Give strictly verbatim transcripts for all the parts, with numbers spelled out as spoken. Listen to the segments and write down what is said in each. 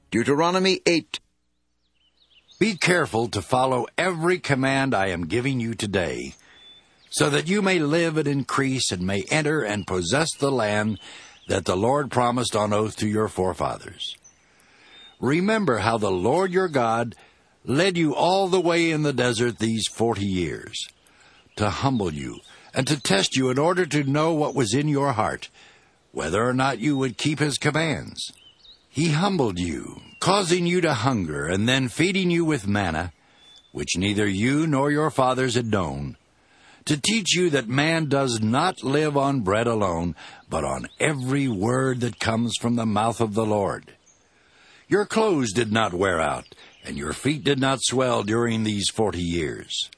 Deuteronomy eight. Be careful to follow every command I am giving you today, so that you may live and increase and may enter and possess the land that the Lord promised on oath to your forefathers. Remember how the Lord your God led you all the way in the desert these forty years, to humble you and to test you in order to know what was in your heart, whether or not you would keep his commands. He humbled you, causing you to hunger, and then feeding you with manna, which neither you nor your fathers had known, to teach you that man does not live on bread alone, but on every word that comes from the mouth of the Lord. Your clothes did not wear out, and your feet did not swell during these forty years.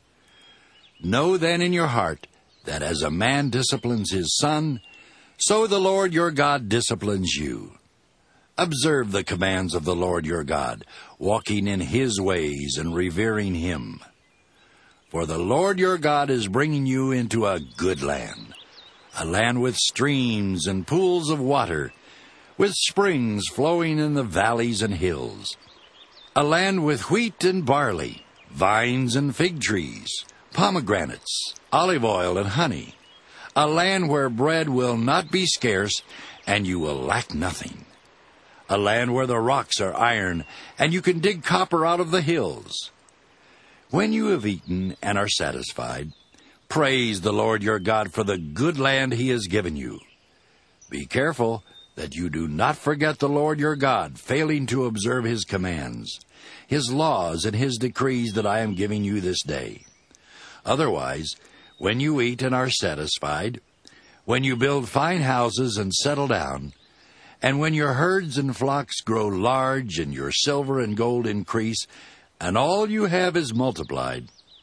Know then in your heart that as a man disciplines his son, so the Lord your God disciplines you. Observe the commands of the Lord your God, walking in his ways and revering him. For the Lord your God is bringing you into a good land, a land with streams and pools of water, with springs flowing in the valleys and hills, a land with wheat and barley, vines and fig trees, pomegranates, olive oil and honey, a land where bread will not be scarce and you will lack nothing, a land where the rocks are iron and you can dig copper out of the hills. When you have eaten and are satisfied, praise the Lord your God for the good land he has given you. Be careful that you do not forget the Lord your God, failing to observe his commands, his laws, and his decrees that I am giving you this day. Otherwise, when you eat and are satisfied, when you build fine houses and settle down, and when your herds and flocks grow large and your silver and gold increase, and all you have is multiplied,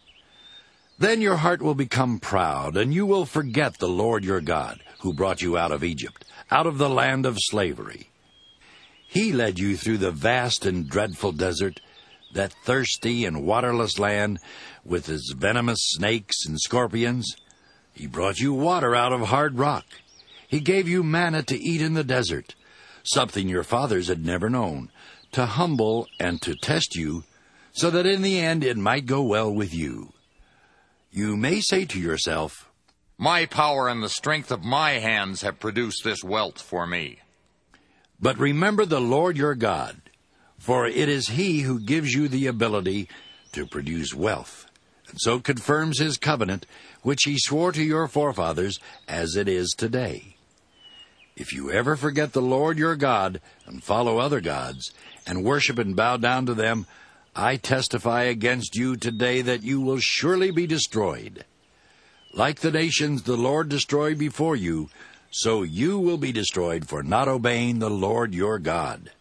then your heart will become proud, and you will forget the Lord your God, who brought you out of Egypt, out of the land of slavery. He led you through the vast and dreadful desert, that thirsty and waterless land, with its venomous snakes and scorpions. He brought you water out of hard rock. He gave you manna to eat in the desert, something your fathers had never known, to humble and to test you, so that in the end it might go well with you. You may say to yourself, My power and the strength of my hands have produced this wealth for me. But remember the Lord your God, for it is he who gives you the ability to produce wealth, and so confirms his covenant, which he swore to your forefathers, as it is today. If you ever forget the Lord your God and follow other gods, and worship and bow down to them, I testify against you today that you will surely be destroyed. Like the nations the Lord destroyed before you, so you will be destroyed for not obeying the Lord your God.